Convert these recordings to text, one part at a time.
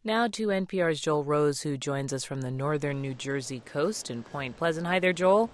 Now to NPR's Joel Rose, who joins us from the northern New Jersey coast in Point Pleasant. Hi there, Joel.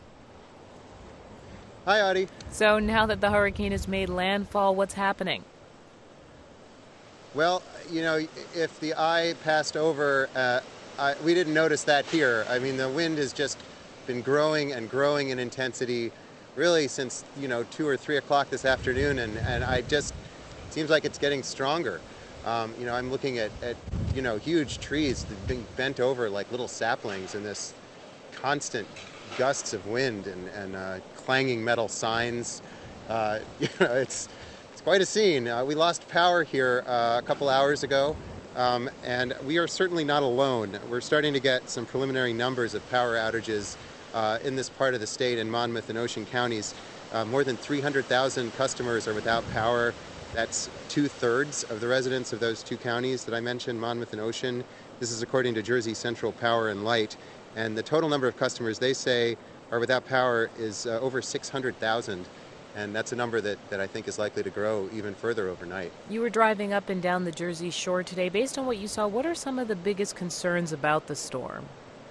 Hi, Audie. So now that the hurricane has made landfall, what's happening? Well, if the eye passed over, we didn't notice that here. I mean, the wind has just been growing and growing in intensity really since, 2 or 3 o'clock this afternoon, and it seems like it's getting stronger. I'm looking at huge trees being bent over like little saplings in this constant gusts of wind and clanging metal signs. It's quite a scene. We lost power here a couple hours ago, and we are certainly not alone. We're starting to get some preliminary numbers of power outages in this part of the state in Monmouth and Ocean counties. More than 300,000 customers are without power. That's 2/3 of the residents of those two counties that I mentioned, Monmouth and Ocean. This is according to Jersey Central Power and Light. And the total number of customers they say are without power is over 600,000. And that's a number that I think is likely to grow even further overnight. You were driving up and down the Jersey Shore today. Based on what you saw, what are some of the biggest concerns about the storm?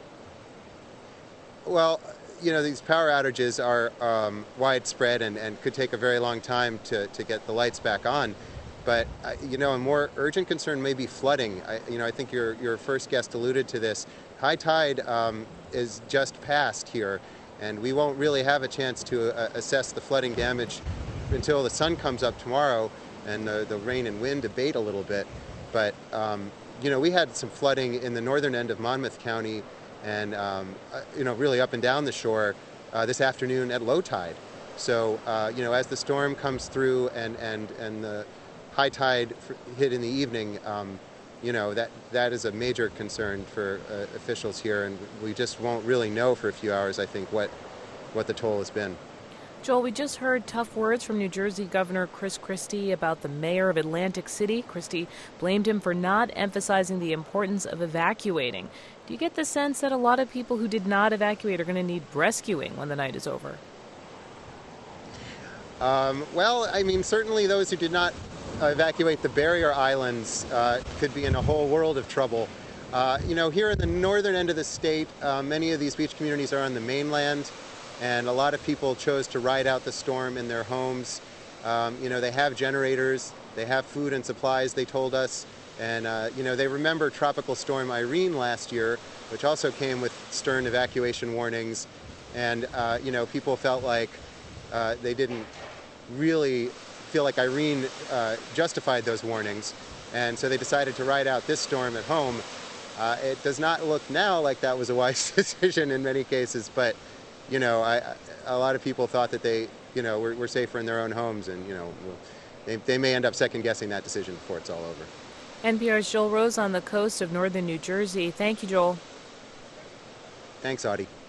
Well, these power outages are widespread and could take a very long time to get the lights back on. But, a more urgent concern may be flooding. I think your first guest alluded to this. High tide is just past here, and we won't really have a chance to assess the flooding damage until the sun comes up tomorrow and the rain and wind abate a little bit. But, we had some flooding in the northern end of Monmouth County and, really up and down the shore this afternoon at low tide. So, as the storm comes through and the high tide hit in the evening, that is a major concern for officials here, and we just won't really know for a few hours, I think, what the toll has been. Joel, we just heard tough words from New Jersey Governor Chris Christie about the mayor of Atlantic City. Christie blamed him for not emphasizing the importance of evacuating. Do you get the sense that a lot of people who did not evacuate are going to need rescuing when the night is over? Certainly those who did not evacuate the barrier islands could be in a whole world of trouble. Here in the northern end of the state, many of these beach communities are on the mainland, and a lot of people chose to ride out the storm in their homes. They have generators, they have food and supplies, they told us, and they remember Tropical Storm Irene last year, which also came with stern evacuation warnings, and people felt like they didn't really feel like Irene justified those warnings, and so they decided to ride out this storm at home. It does not look now like that was a wise decision in many cases, but a lot of people thought that they were safer in their own homes, and they may end up second guessing that decision before it's all over. NPR's Joel Rose on the coast of northern New Jersey. Thank you, Joel. Thanks, Audie.